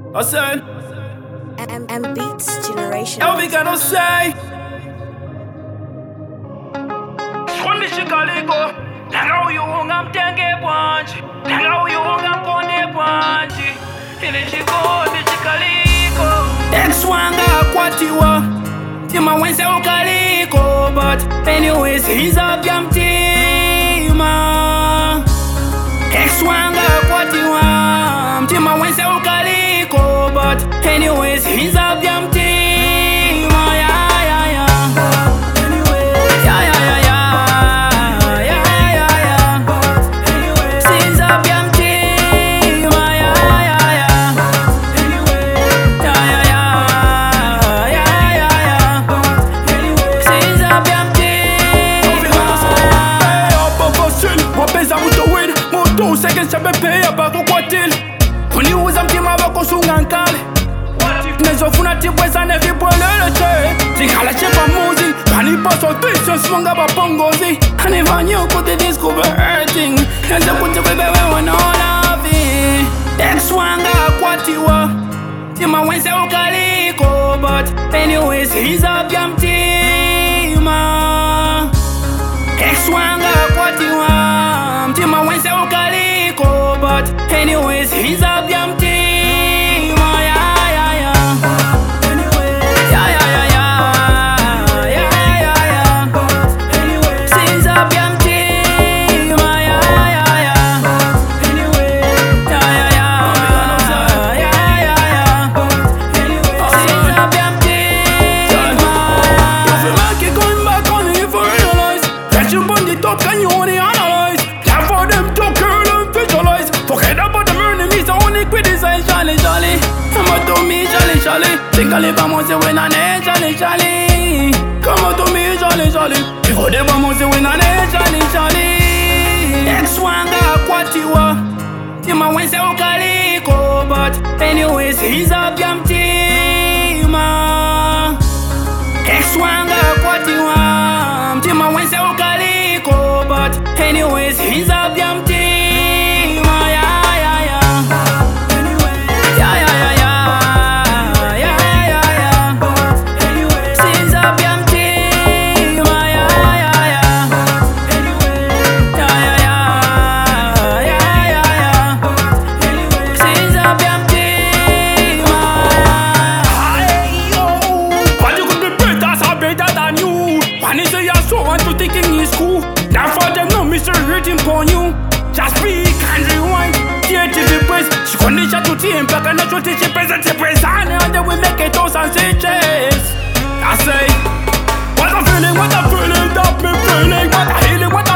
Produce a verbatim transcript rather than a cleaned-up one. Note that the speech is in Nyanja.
I said, M, M Beats Generation. how we gonna say? Shundi shikaliko, nanga uyunga mtenge bwanji, nanga uyunga mkonde bwanji, ile shikondi shikaliko. Ex wanga akwatiwa, tima wense ukaliko, but anyways he's up ya mtima. Ex wanga akwatiwa, tima wense ukaliko, but anyways he's up ya mtima. Yeah, yeah, yeah. Yeah, yeah, yeah, yeah. Yeah, yeah, yeah. She's up ya mtima. Yeah, yeah, yeah. Yeah, yeah, yeah. Yeah, yeah, yeah. She's up ya mtima. Hapa facile, wapeza mutowini Mutu seconds chabepeya bako kwa tili Uniuza mtima wako sunga nkali Nezofuna tibweza nevibwelele che Zikala chepa muzi Kanipa solvation smunga bapongozi Kanifanya ukuti discover hurting Neze kuti kwebewe wana olavi Ex wanga akwatiwa, tima wense ukaliko, but anyways he's up ya mtima. Ex wanga akwatiwa, tima wense ukaliko, but anyways he's up ya mtima. Yeah, yeah, yeah. Yeah, yeah, yeah, yeah. Yeah, yeah, yeah. She's up ya mtima. Yeah, yeah, yeah. Yeah, yeah, yeah. Yeah, yeah, yeah. She's up ya mtima. If you like it, going back on it for realize That you on the top, can you only analyze? Time for them to curl and visualize Forget about them enemies, I only criticize Jolly, jolly, come to me, jolly, jolly. Think I live a month when I need jolly, jolly. Come to me, jolly, jolly. If I live a month when I need jolly, jolly. Ex wanga akwatiwa, tima wense ukaliko, but anyways he's up ya mtima. Ex wanga akwatiwa, tima wense ukaliko, but anyways he's up ya mtima. Yeah, yeah, yeah. Yeah, yeah, yeah, yeah. Yeah, yeah, yeah. She's up ya mtima. Yeah, yeah, yeah. Yeah, yeah, yeah. Yeah, yeah, yeah. She's up ya mtima. Hey yo, but you could be better, so better than you When you say you're so want to thinking is cool Now for them no mystery written on you Just speak and rewind, get to the place She condition to team back and not to teach you present to present And then we make it toast and say chase I say, what I'm feeling, what I'm feeling, that me feeling What I healing, what